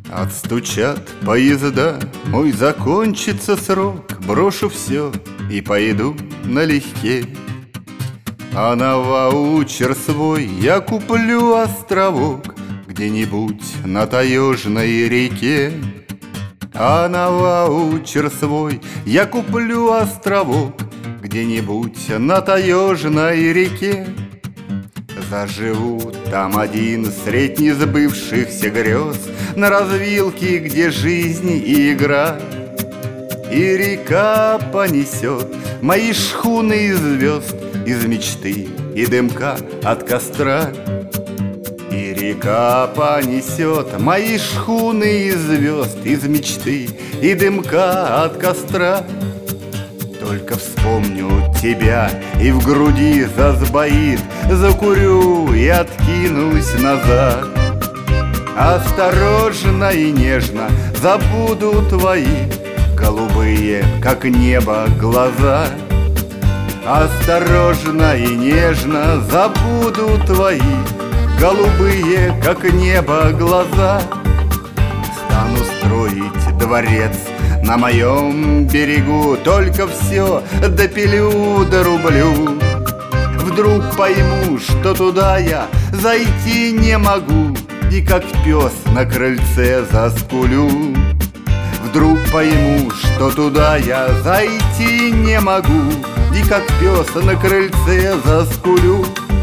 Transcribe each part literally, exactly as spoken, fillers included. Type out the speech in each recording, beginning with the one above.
Отстучат поезда, мой закончится срок, брошу все и пойду налегке. А на ваучер свой я куплю островок где-нибудь на таежной реке. А на ваучер свой я куплю островок где-нибудь на таежной реке. Заживу там один средь несбывшихся грез, на развилке, где жизнь и игра. И река понесет мои шхуны из звезд, из мечты и дымка от костра. И река понесет мои шхуны из звезд, из мечты и дымка от костра. Только вспомню тебя, и в груди засбоит, закурю и откинусь назад. Осторожно и нежно забуду твои голубые, как небо, глаза. Осторожно и нежно забуду твои голубые, как небо, глаза. Стану строить дворец на моем берегу, только все допилю, дорублю. Вдруг пойму, что туда я зайти не могу, и как пес на крыльце заскулю. Вдруг пойму, что туда я зайти не могу, и как пес на крыльце заскулю.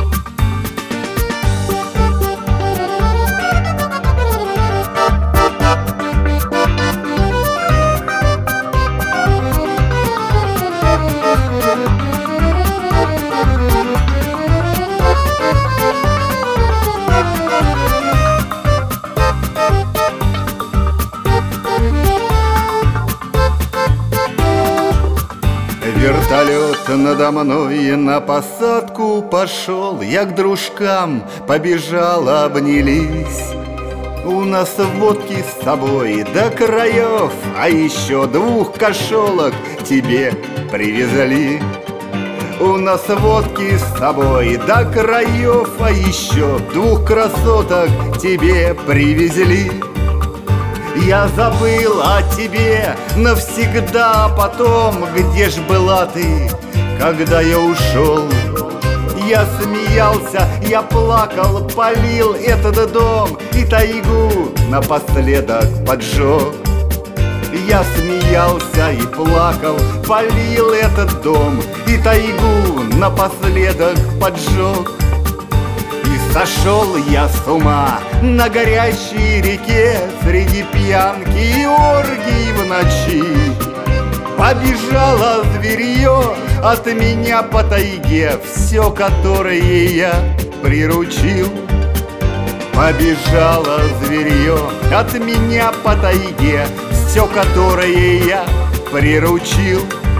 Вертолет надо мной на посадку пошел, я к дружкам побежал, обнялись. У нас водки с собой до краев, а еще двух кошелок тебе привезли. У нас водки с собой до краев, а еще двух красоток тебе привезли. Я забыл о тебе навсегда потом, где ж была ты, когда я ушел? Я смеялся, я плакал, полил этот дом и тайгу напоследок поджег. Я смеялся и плакал, полил этот дом и тайгу напоследок поджег. И сошел я с ума на горящей реке среди пьянки и оргий в ночи. Побежало зверье от меня по тайге, все, которое я приручил. Побежало зверье от меня по тайге, все, которое я приручил.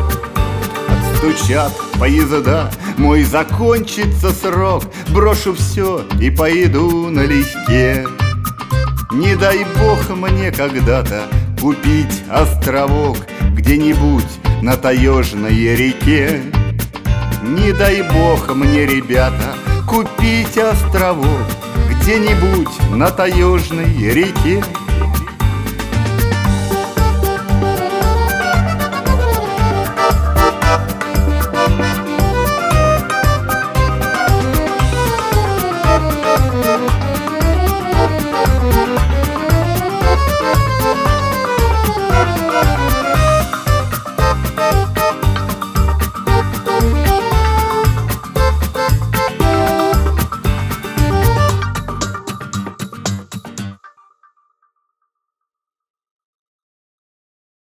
Отстучат поезда, мой закончится срок, брошу все и пойду налегке. Не дай бог мне когда-то купить островок где-нибудь на таежной реке. Не дай бог мне, ребята, купить островок где-нибудь на таежной реке.